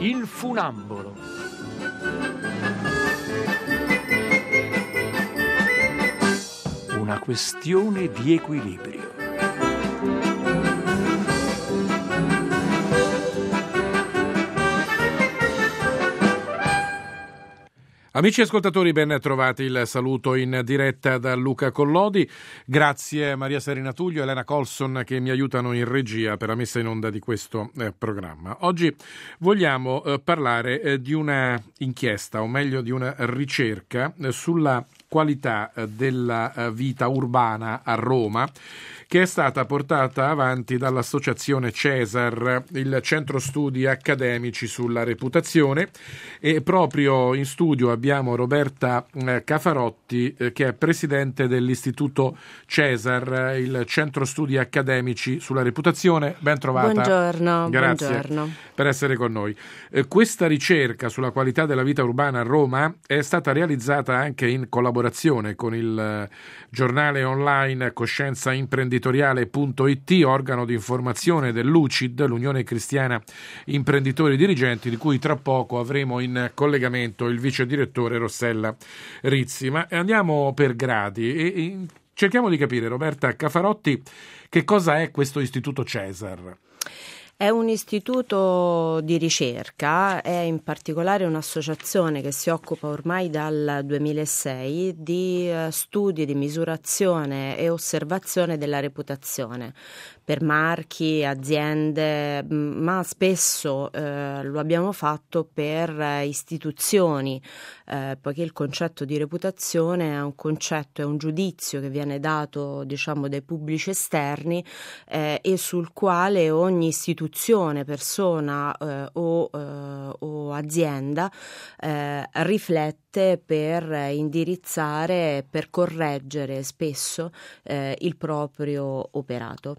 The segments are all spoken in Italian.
Il funambolo. Una questione di equilibrio. Amici ascoltatori, ben trovati, il saluto in diretta da Luca Collodi. Grazie Maria Serena Tullio e Elena Colson che mi aiutano in regia per la messa in onda di questo programma. Oggi vogliamo parlare di una inchiesta, o meglio di una ricerca sulla qualità della vita urbana a Roma, che è stata portata avanti dall'associazione Cesar, il centro studi accademici sulla reputazione, e proprio in studio abbiamo Roberta Cafarotti, che è presidente dell'istituto Cesar, il centro studi accademici sulla reputazione. Ben trovata. Buongiorno. Grazie buongiorno. Per essere con noi. Questa ricerca sulla qualità della vita urbana a Roma è stata realizzata anche in collaborazione con il giornale online coscienzaimprenditoriale.it, organo di informazione dell'UCID, l'Unione Cristiana Imprenditori Dirigenti, di cui tra poco avremo in collegamento il vice direttore Rossella Rizzi. Ma andiamo per gradi e cerchiamo di capire, Roberta Cafarotti, che cosa è questo istituto Cesar. È un istituto di ricerca, è in particolare un'associazione che si occupa ormai dal 2006 di studi di misurazione e osservazione della reputazione per marchi, aziende, ma spesso lo abbiamo fatto per istituzioni, poiché il concetto di reputazione è un concetto, è un giudizio che viene dato, diciamo, dai pubblici esterni e sul quale ogni istituzione, persona o azienda riflette per indirizzare, per correggere spesso il proprio operato.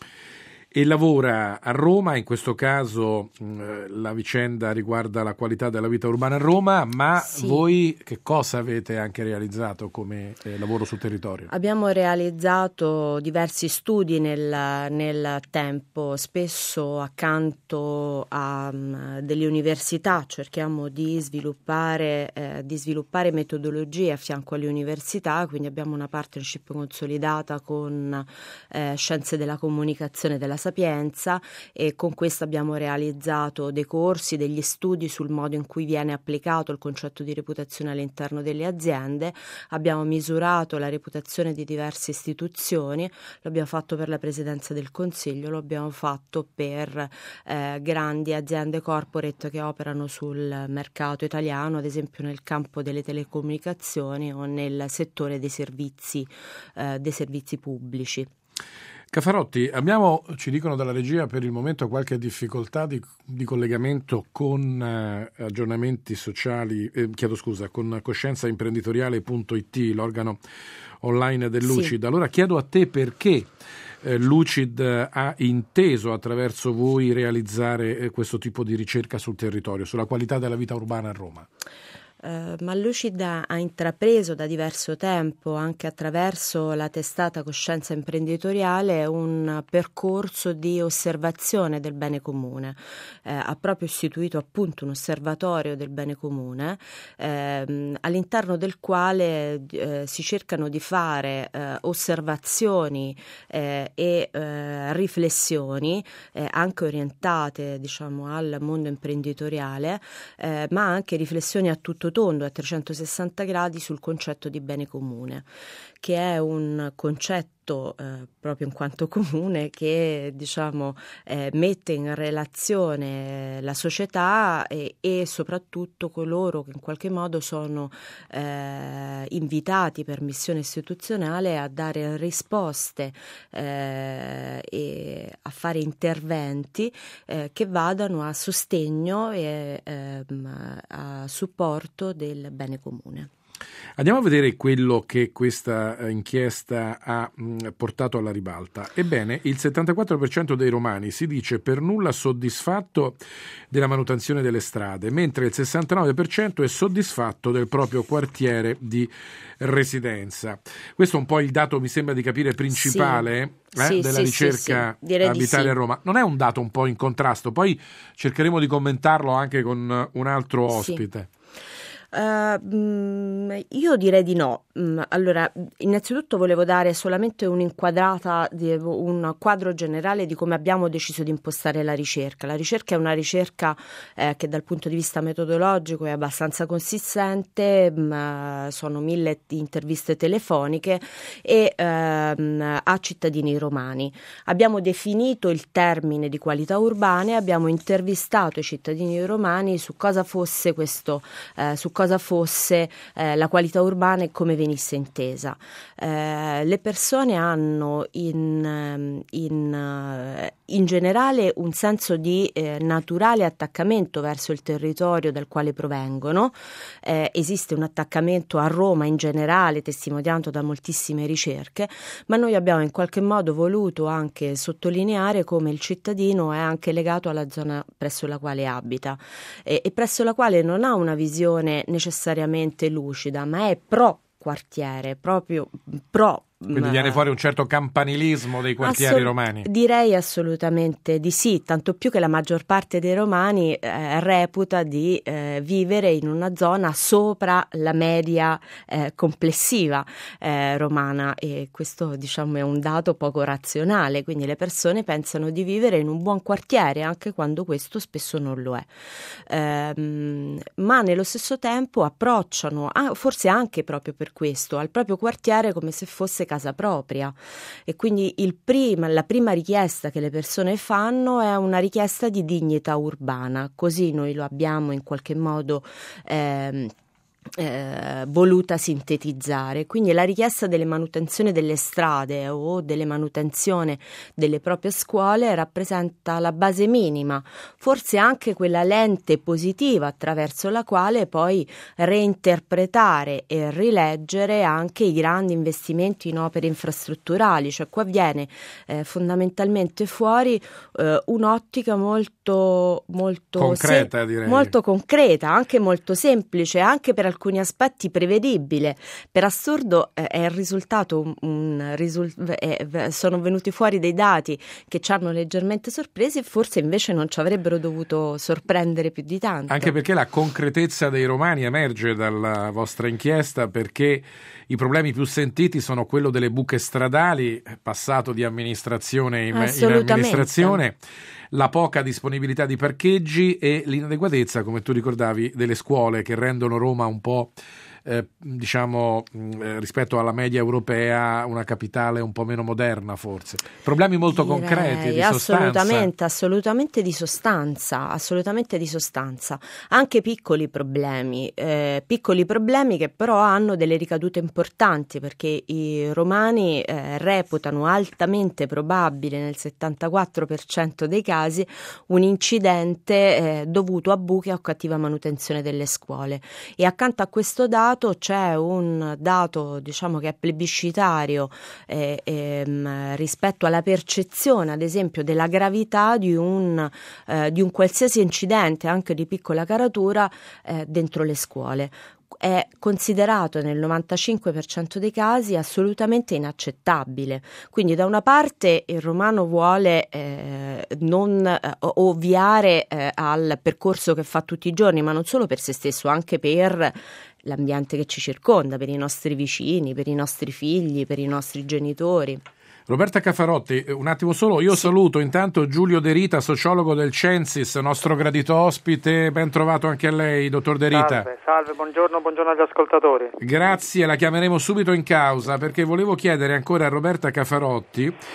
E lavora a Roma, in questo caso la vicenda riguarda la qualità della vita urbana a Roma, ma sì. Voi che cosa avete anche realizzato come lavoro sul territorio? Abbiamo realizzato diversi studi nel tempo, spesso accanto a delle università. Cerchiamo di sviluppare metodologie a fianco alle università, quindi abbiamo una partnership consolidata con Scienze della Comunicazione della Sapienza, e con questo abbiamo realizzato dei corsi, degli studi sul modo in cui viene applicato il concetto di reputazione all'interno delle aziende. Abbiamo misurato la reputazione di diverse istituzioni, lo abbiamo fatto per la Presidenza del Consiglio, lo abbiamo fatto per grandi aziende corporate che operano sul mercato italiano, ad esempio nel campo delle telecomunicazioni o nel settore dei servizi pubblici. Cafarotti, ci dicono dalla regia per il momento qualche difficoltà di collegamento con aggiornamenti sociali, con coscienzaimprenditoriale.it, l'organo online dell'UCID. Sì. Allora chiedo a te perché l'UCID ha inteso attraverso voi realizzare questo tipo di ricerca sul territorio, sulla qualità della vita urbana a Roma. Ma l'UCID ha intrapreso da diverso tempo, anche attraverso la testata Coscienza Imprenditoriale, un percorso di osservazione del bene comune. Ha proprio istituito appunto un osservatorio del bene comune, all'interno del quale si cercano di fare osservazioni e riflessioni anche orientate, diciamo, al mondo imprenditoriale, ma anche riflessioni a tutto tondo, a 360 gradi, sul concetto di bene comune, che è un concetto proprio in quanto comune che, diciamo, mette in relazione la società e soprattutto coloro che in qualche modo sono invitati per missione istituzionale a dare risposte e a fare interventi che vadano a sostegno e a supporto del bene comune. Andiamo a vedere quello che questa inchiesta ha portato alla ribalta. Ebbene, il 74% dei romani si dice per nulla soddisfatto della manutenzione delle strade, mentre il 69% è soddisfatto del proprio quartiere di residenza. Questo è un po' il dato, mi sembra di capire, principale della ricerca Abitare a Roma. Non è un dato un po' in contrasto? Poi cercheremo di commentarlo anche con un altro ospite. Io direi di no. Allora, innanzitutto volevo dare solamente un'inquadrata, un quadro generale di come abbiamo deciso di impostare la ricerca. La ricerca è una ricerca che dal punto di vista metodologico è abbastanza consistente, sono 1000 interviste telefoniche e a cittadini romani. Abbiamo definito il termine di qualità urbane, abbiamo intervistato i cittadini romani su cosa fosse questo, su cosa fosse la qualità urbana e come venisse intesa. Le persone hanno in generale un senso di naturale attaccamento verso il territorio dal quale provengono. Esiste un attaccamento a Roma in generale, testimoniato da moltissime ricerche, ma noi abbiamo in qualche modo voluto anche sottolineare come il cittadino è anche legato alla zona presso la quale abita e presso la quale non ha una visione necessariamente lucida, ma è pro quartiere, proprio pro. Quindi viene fuori un certo campanilismo dei quartieri romani? Direi assolutamente di sì, tanto più che la maggior parte dei romani reputa di vivere in una zona sopra la media complessiva romana, e questo diciamo è un dato poco razionale, quindi le persone pensano di vivere in un buon quartiere anche quando questo spesso non lo è, ma nello stesso tempo approcciano, forse anche proprio per questo, al proprio quartiere come se fosse casa propria, e quindi la prima richiesta che le persone fanno è una richiesta di dignità urbana, così noi lo abbiamo in qualche modo voluta sintetizzare. Quindi la richiesta delle manutenzioni delle strade o delle manutenzione delle proprie scuole rappresenta la base minima, forse anche quella lente positiva attraverso la quale poi reinterpretare e rileggere anche i grandi investimenti in opere infrastrutturali. Cioè qua viene fondamentalmente fuori un'ottica molto concreta, direi. Molto concreta, anche molto semplice, anche per alcuni aspetti prevedibile. Per assurdo è il risultato sono venuti fuori dei dati che ci hanno leggermente sorpresi e forse invece non ci avrebbero dovuto sorprendere più di tanto. Anche perché la concretezza dei romani emerge dalla vostra inchiesta, perché i problemi più sentiti sono quello delle buche stradali, passato di amministrazione in amministrazione, la poca disponibilità di parcheggi e l'inadeguatezza, come tu ricordavi, delle scuole, che rendono Roma un po' rispetto alla media europea una capitale un po' meno moderna, forse. Problemi molto concreti di sostanza. Assolutamente di sostanza, anche piccoli problemi che però hanno delle ricadute importanti, perché i romani reputano altamente probabile nel 74% dei casi un incidente dovuto a buche o cattiva manutenzione delle scuole, e accanto a questo dato c'è un dato diciamo che è plebiscitario rispetto alla percezione ad esempio della gravità di un qualsiasi incidente anche di piccola caratura dentro le scuole. È considerato nel 95% dei casi assolutamente inaccettabile. Quindi da una parte il romano vuole non ovviare al percorso che fa tutti i giorni, ma non solo per se stesso, anche per l'ambiente che ci circonda, per i nostri vicini, per i nostri figli, per i nostri genitori. Roberta Caffarotti, un attimo solo, io saluto intanto Giulio De Rita, sociologo del Censis, nostro gradito ospite, ben trovato anche a lei, dottor De Rita. Salve, buongiorno agli ascoltatori. Grazie, la chiameremo subito in causa perché volevo chiedere ancora a Roberta Caffarotti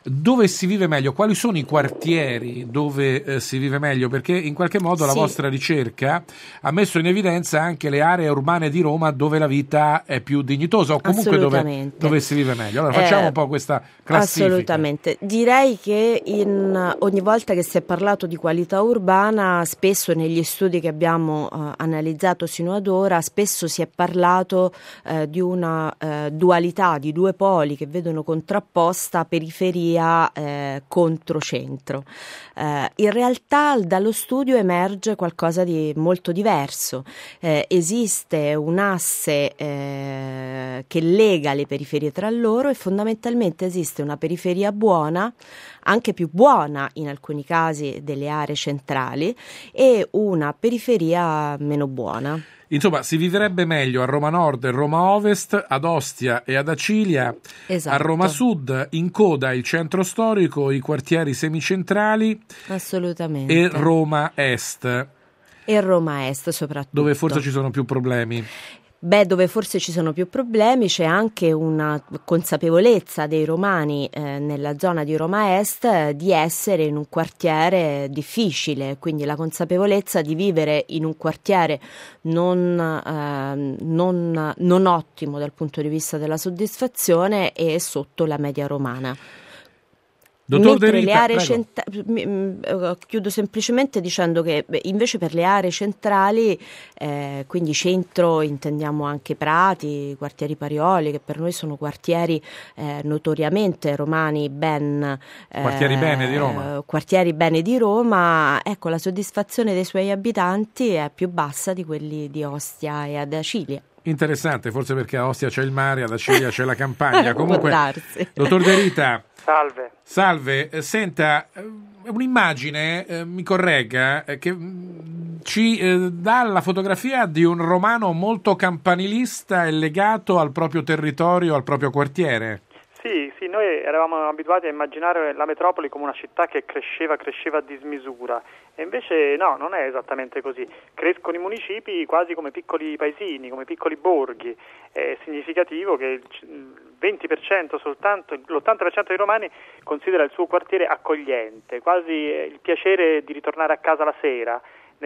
dove si vive meglio? Quali sono i quartieri dove si vive meglio? Perché in qualche modo la vostra ricerca ha messo in evidenza anche le aree urbane di Roma dove la vita è più dignitosa, o comunque dove si vive meglio. Allora facciamo un po' questa classifica. Assolutamente. Direi che ogni volta che si è parlato di qualità urbana, spesso negli studi che abbiamo analizzato sino ad ora, spesso si è parlato di una dualità, di due poli che vedono contrapposta periferia contro centro. In realtà dallo studio emerge qualcosa di molto diverso. Esiste un asse che lega le periferie tra loro, e fondamentalmente esiste una periferia buona, anche più buona in alcuni casi delle aree centrali, e una periferia meno buona. Insomma, si vivrebbe meglio a Roma Nord e Roma Ovest, ad Ostia e ad Acilia, esatto. A Roma Sud, in coda il centro storico, i quartieri semicentrali, assolutamente, e Roma Est. E Roma Est soprattutto. Dove forse ci sono più problemi. Dove forse ci sono più problemi c'è anche una consapevolezza dei romani nella zona di Roma Est di essere in un quartiere difficile, quindi la consapevolezza di vivere in un quartiere non ottimo dal punto di vista della soddisfazione e sotto la media romana. Dottor De Rita, chiudo semplicemente dicendo che invece per le aree centrali, quindi centro intendiamo anche Prati, quartieri Parioli, che per noi sono quartieri notoriamente romani, quartieri bene di Roma. Quartieri bene di Roma, ecco, la soddisfazione dei suoi abitanti è più bassa di quelli di Ostia e ad Acilia. Interessante, forse perché a Ostia c'è il mare, ad Acilia c'è la campagna. Comunque, dottor De Rita. Salve, senta, un'immagine, mi corregga, che ci dà la fotografia di un romano molto campanilista e legato al proprio territorio, al proprio quartiere. Sì, noi eravamo abituati a immaginare la metropoli come una città che cresceva a dismisura, e invece no, non è esattamente così. Crescono i municipi quasi come piccoli paesini, come piccoli borghi. È significativo che il 20% soltanto, l'80% dei romani considera il suo quartiere accogliente, quasi il piacere di ritornare a casa la sera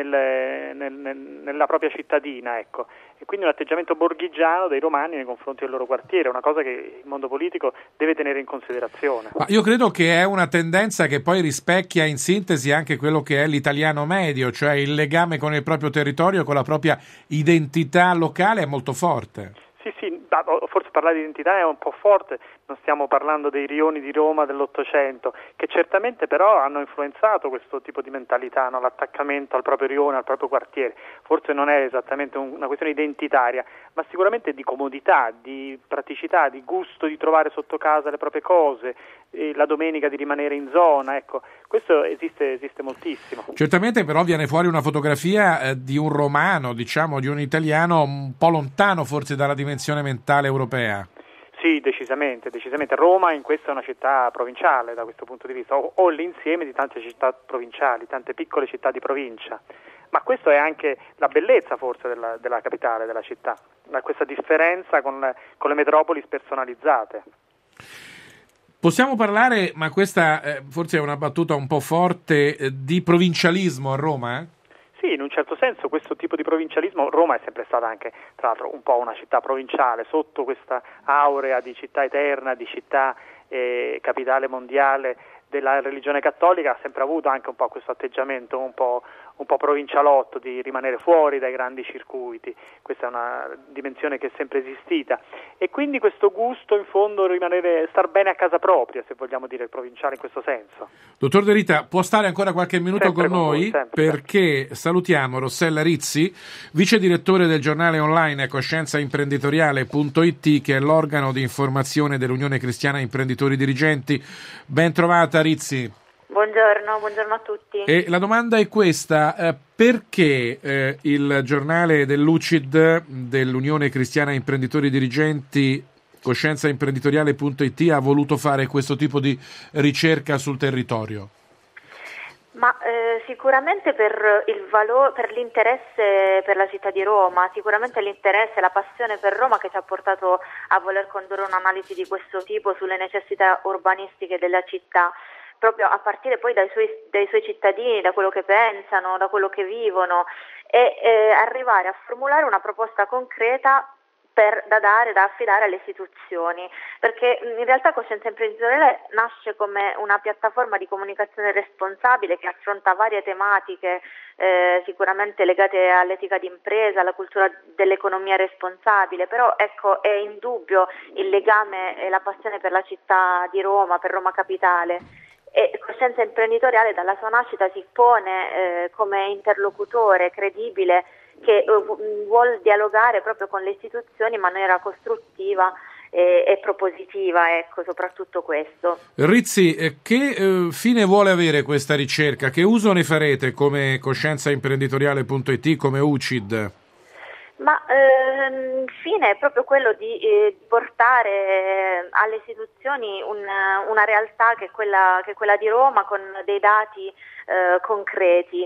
nella propria cittadina, ecco. E quindi un atteggiamento borghigiano dei romani nei confronti del loro quartiere, una cosa che il mondo politico deve tenere in considerazione. Ma io credo che è una tendenza che poi rispecchia in sintesi anche quello che è l'italiano medio, cioè il legame con il proprio territorio, con la propria identità locale è molto forte. Sì, forse parlare di identità è un po' forte, non stiamo parlando dei rioni di Roma dell'Ottocento, che certamente però hanno influenzato questo tipo di mentalità, no? L'attaccamento al proprio rione, al proprio quartiere. Forse non è esattamente una questione identitaria, ma sicuramente di comodità, di praticità, di gusto di trovare sotto casa le proprie cose, la domenica di rimanere in zona, ecco. Questo esiste moltissimo. Certamente però viene fuori una fotografia di un romano, diciamo di un italiano un po' lontano forse dalla dimensione mentale europea. Sì, decisamente. Roma in questo è una città provinciale da questo punto di vista, o l'insieme di tante città provinciali, tante piccole città di provincia. Ma questo è anche la bellezza forse della capitale, della città, questa differenza con le metropoli spersonalizzate. Possiamo parlare, ma questa forse è una battuta un po' forte, di provincialismo a Roma? Sì, in un certo senso questo tipo di provincialismo, Roma è sempre stata anche, tra l'altro, un po' una città provinciale, sotto questa aurea di città eterna, di città capitale mondiale della religione cattolica, ha sempre avuto anche un po' questo atteggiamento un po' provincialotto, di rimanere fuori dai grandi circuiti. Questa è una dimensione che è sempre esistita, e quindi questo gusto in fondo star bene a casa propria, se vogliamo dire il provinciale in questo senso. Dottor De Rita, può stare ancora qualche minuto sempre con noi? sempre. Perché salutiamo Rossella Rizzi, vice direttore del giornale online coscienzaimprenditoriale.it, che è l'organo di informazione dell'Unione Cristiana Imprenditori Dirigenti. Ben trovata Rizzi. Buongiorno a tutti. E la domanda è questa, perché il giornale dell'UCID, dell'Unione Cristiana Imprenditori Dirigenti, coscienzaimprenditoriale.it, ha voluto fare questo tipo di ricerca sul territorio? Ma sicuramente per il valore, per l'interesse per la città di Roma, sicuramente l'interesse e la passione per Roma che ci ha portato a voler condurre un'analisi di questo tipo sulle necessità urbanistiche della città, proprio a partire poi dai suoi cittadini, da quello che pensano, da quello che vivono, e arrivare a formulare una proposta concreta da affidare alle istituzioni, perché in realtà Coscienza Imprenditoriale nasce come una piattaforma di comunicazione responsabile che affronta varie tematiche sicuramente legate all'etica d'impresa, alla cultura dell'economia responsabile, però ecco, è indubbio il legame e la passione per la città di Roma, per Roma Capitale. E Coscienza Imprenditoriale dalla sua nascita si pone come interlocutore credibile che vuol dialogare proprio con le istituzioni in maniera costruttiva e propositiva, ecco, soprattutto questo. Rizzi, che fine vuole avere questa ricerca? Che uso ne farete come coscienzaimprenditoriale.it, come UCID? Ma il fine è proprio quello di portare alle istituzioni una realtà che è quella di Roma, con dei dati concreti,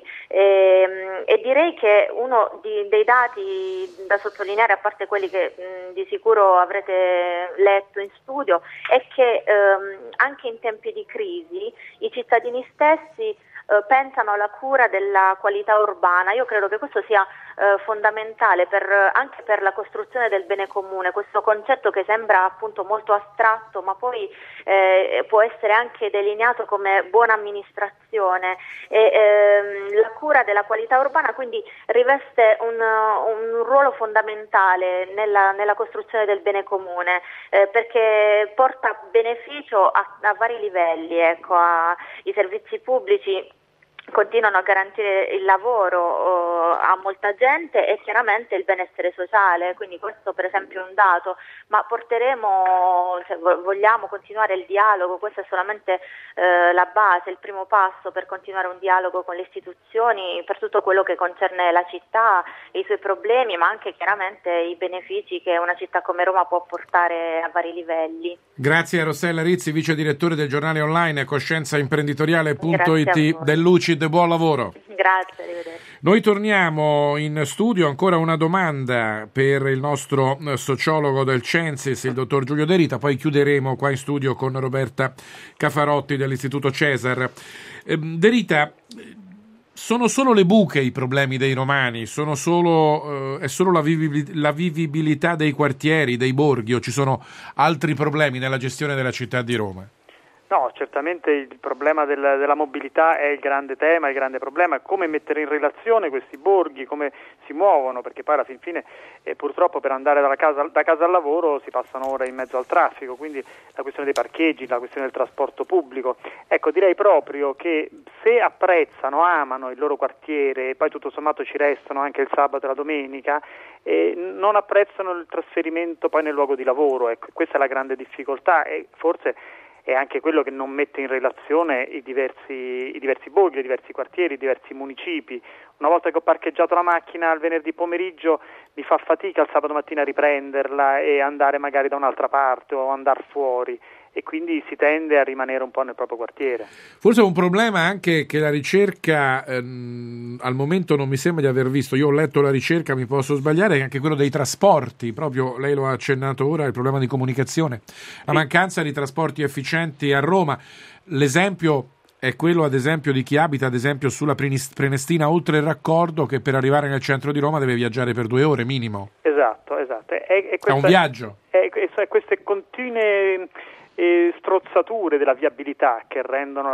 e direi che uno dei dati da sottolineare, a parte quelli che di sicuro avrete letto in studio, è che anche in tempi di crisi i cittadini stessi pensano alla cura della qualità urbana. Io credo che questo sia fondamentale anche per la costruzione del bene comune, questo concetto che sembra appunto molto astratto, ma poi può essere anche delineato come buona amministrazione, e la cura della qualità urbana quindi riveste un ruolo fondamentale nella costruzione del bene comune, perché porta beneficio a vari livelli, ecco, i servizi pubblici continuano a garantire il lavoro a molta gente e chiaramente il benessere sociale, quindi questo per esempio è un dato, ma vogliamo continuare il dialogo, questo è solamente la base, il primo passo per continuare un dialogo con le istituzioni per tutto quello che concerne la città e i suoi problemi, ma anche chiaramente i benefici che una città come Roma può portare a vari livelli. Grazie a Rossella Rizzi, vice direttore del giornale online coscienzaimprenditoriale.it dell'UCID. Buon lavoro. Grazie, arrivederci. Noi torniamo in studio, ancora una domanda per il nostro sociologo del Censis, il dottor Giulio De Rita, poi chiuderemo qua in studio con Roberta Cafarotti dell'Istituto Cesar. De Rita, sono solo le buche i problemi dei romani? È solo la vivibilità dei quartieri, dei borghi, o ci sono altri problemi nella gestione della città di Roma? No, certamente il problema della mobilità è il grande tema, il grande problema, come mettere in relazione questi borghi, come si muovono, perché poi alla fin fine purtroppo per andare da casa al lavoro si passano ore in mezzo al traffico, quindi la questione dei parcheggi, la questione del trasporto pubblico. Ecco, direi proprio che se apprezzano, amano il loro quartiere e poi tutto sommato ci restano anche il sabato e la domenica, non apprezzano il trasferimento poi nel luogo di lavoro. Ecco, questa è la grande difficoltà e forse è anche quello che non mette in relazione i diversi borghi, i diversi quartieri, i diversi municipi. Una volta che ho parcheggiato la macchina il venerdì pomeriggio mi fa fatica il sabato mattina a riprenderla e andare magari da un'altra parte o andare fuori, e quindi si tende a rimanere un po' nel proprio quartiere. Forse è un problema anche che la ricerca al momento non mi sembra di aver visto. Io ho letto la ricerca, mi posso sbagliare, anche quello dei trasporti, proprio lei lo ha accennato ora, il problema di comunicazione, la mancanza di trasporti efficienti a Roma. L'esempio è quello ad esempio di chi abita ad esempio sulla Prenestina oltre il raccordo, che per arrivare nel centro di Roma deve viaggiare per 2 ore minimo. Esatto. È un viaggio. Queste continue strozzature della viabilità che rendono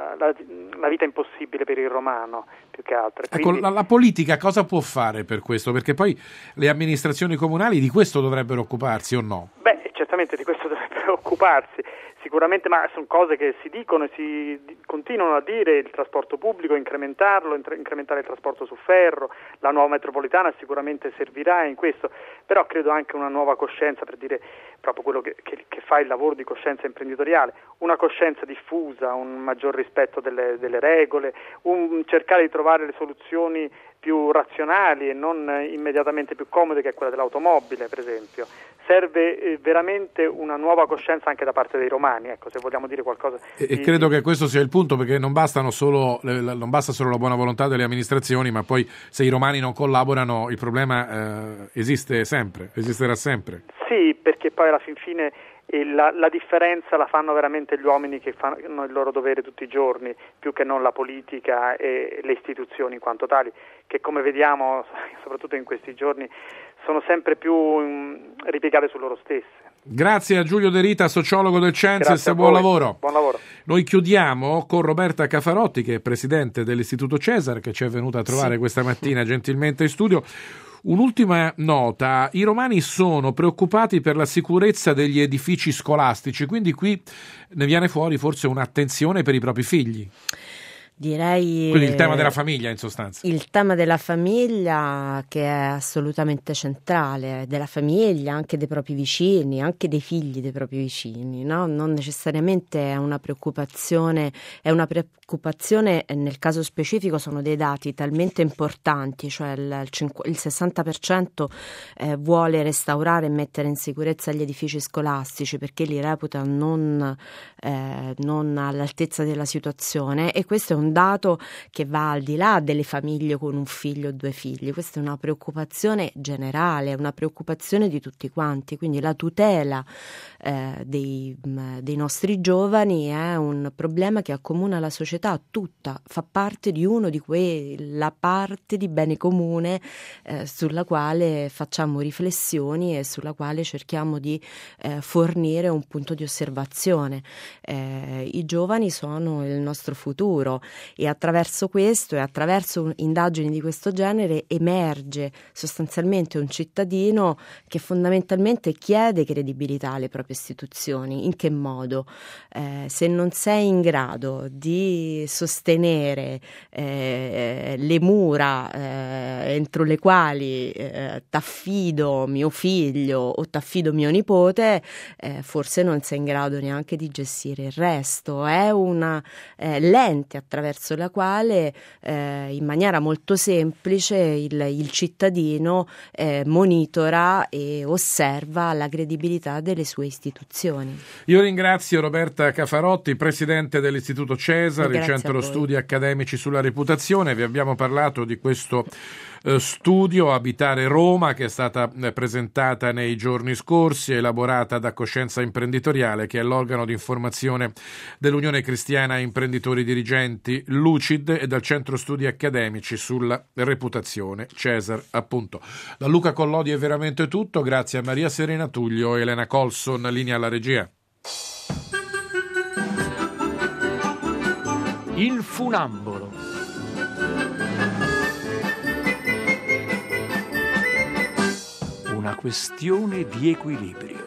la vita impossibile per il romano, più che altro. Quindi... Ecco, la politica cosa può fare per questo? Perché poi le amministrazioni comunali di questo dovrebbero occuparsi, o no? Beh, certamente di questo dovrebbero occuparsi, sicuramente, ma sono cose che si dicono e si continuano a dire: il trasporto pubblico, incrementare il trasporto su ferro, la nuova metropolitana sicuramente servirà in questo, però credo anche una nuova coscienza, per dire proprio quello che fa il lavoro di coscienza imprenditoriale, una coscienza diffusa, un maggior rispetto delle regole, cercare di trovare le soluzioni più razionali e non immediatamente più comode, che è quella dell'automobile, per esempio. serve veramente una nuova coscienza anche da parte dei romani, ecco, se vogliamo dire qualcosa. E credo che questo sia il punto, perché non basta solo la buona volontà delle amministrazioni, ma poi se i romani non collaborano il problema esisterà sempre. Sì, perché poi alla fin fine la differenza la fanno veramente gli uomini che fanno il loro dovere tutti i giorni, più che non la politica e le istituzioni in quanto tali, che come vediamo soprattutto in questi giorni sono sempre più ripiegate su loro stesse. Grazie a Giulio De Rita, sociologo del Censis, buon lavoro. Buon lavoro. Noi chiudiamo con Roberta Cafarotti, che è presidente dell'Istituto Cesar, che ci è venuta a trovare questa mattina gentilmente in studio. Un'ultima nota: i romani sono preoccupati per la sicurezza degli edifici scolastici, quindi qui ne viene fuori forse un'attenzione per i propri figli. Direi quindi il tema della famiglia, in sostanza. Il tema della famiglia, che è assolutamente centrale, della famiglia, anche dei propri vicini, anche dei figli dei propri vicini, no? Non necessariamente è una preoccupazione, nel caso specifico sono dei dati talmente importanti, cioè il 60% vuole restaurare e mettere in sicurezza gli edifici scolastici perché li reputa non all'altezza della situazione, e questo è un dato che va al di là delle famiglie con un figlio o due figli. Questa è una preoccupazione generale, una preoccupazione di tutti quanti, quindi la tutela dei nostri giovani è un problema che accomuna la società tutta, fa parte di la parte di bene comune sulla quale facciamo riflessioni e sulla quale cerchiamo di fornire un punto di osservazione. I giovani sono il nostro futuro e attraverso questo e attraverso indagini di questo genere emerge sostanzialmente un cittadino che fondamentalmente chiede credibilità alle proprie istituzioni. In che modo? Se non sei in grado di sostenere le mura entro le quali t'affido mio figlio o t'affido mio nipote, forse non sei in grado neanche di gestire il resto. È una lente attraverso la quale in maniera molto semplice il cittadino monitora e osserva la credibilità delle sue istituzioni. Io ringrazio Roberta Cafarotti, presidente dell'Istituto Cesar, il Centro Studi Accademici sulla Reputazione. Vi abbiamo parlato di questo studio Abitare Roma, che è stata presentata nei giorni scorsi, elaborata da Coscienza Imprenditoriale, che è l'organo di informazione dell'Unione Cristiana Imprenditori Dirigenti Lucid, e dal Centro Studi Accademici sulla Reputazione Cesar, appunto. Da Luca Collodi è veramente tutto. Grazie a Maria Serena Tullio e Elena Colson, linea alla regia. Il funambolo. Una questione di equilibrio.